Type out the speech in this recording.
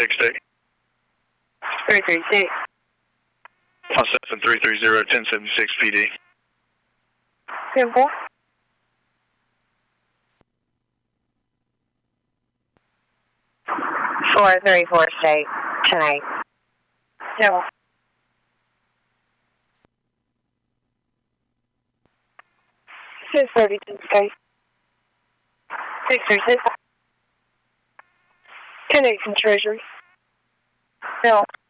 State. 336. 7330 1076 PD. 10-4. Four 34 State. 10-8. 10-4. 630 State. 636. 10-8 from Treasury. 10.